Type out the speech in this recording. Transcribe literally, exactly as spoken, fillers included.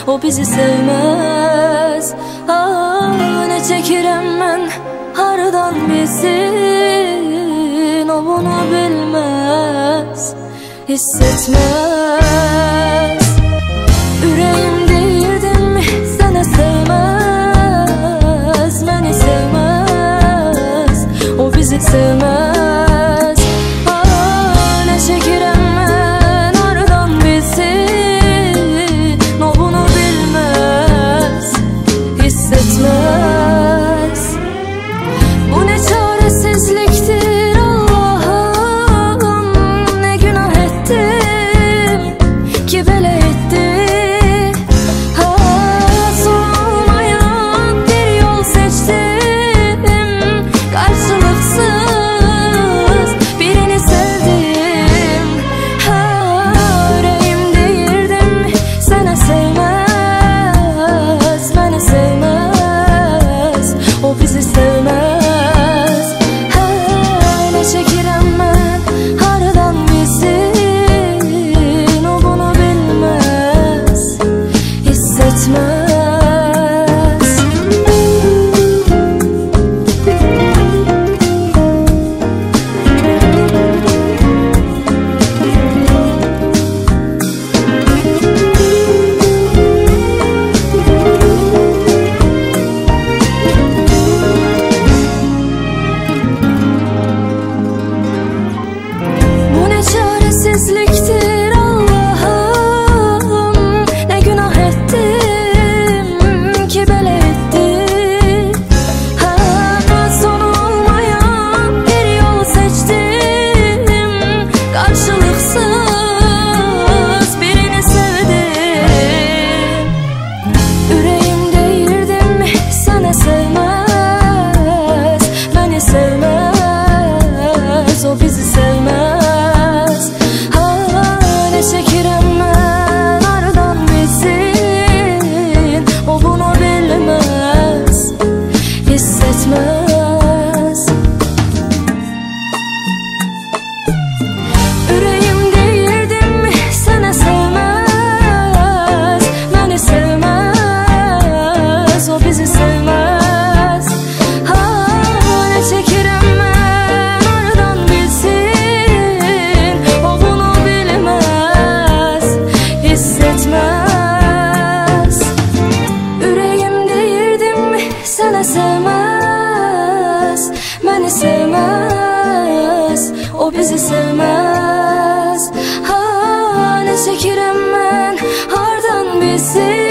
o bizi sevmez. Ah, ne çəkirəm mən hardan bilsin, o bunu bilməz, hissetmez. Ürəyim deyirdim sənə sevməz, məni sevməz, o bizi sevməz. Ah, nə çəkirəm mən hardan bilsin, o bunu bilməz, hissetmez. Bu ne çaresizliktir Allah'ım, ne günah ettim ki belə etdi. Ha, solmayan bir yol seçtim, karşılıksız birini sevdim. Ha, yüreğim değirdim sana sevmez, beni sevmez, o bizi sevmez. Ha, ne çəkirəm mən hardan bilsin, o bunu bilməz, hissetmez. Bu ne çaresizliktir Allah'ım, ne günah ettim ki belə etdi. Ha, sonu olmayan bir yol seçtim, karşılıksız birini sevdim. Yüreğim değirdim sana sevmez, beni sevmez, o bizi sevmez. Ha, ne çəkirəm mən hardan bilsin, o bunu bilməz, hissetmez. Yüreğim değirdim sana sevmez, beni sevmez, o bizi sevmez. Ha, ne çəkirəm mən hardan bilsin, o bunu bilməz, hissetmez. Yüreğim değirdim sana sevmez, beni sevmez, o bizi sevmez. Ha, ne çəkirəm mən hardan bilsin,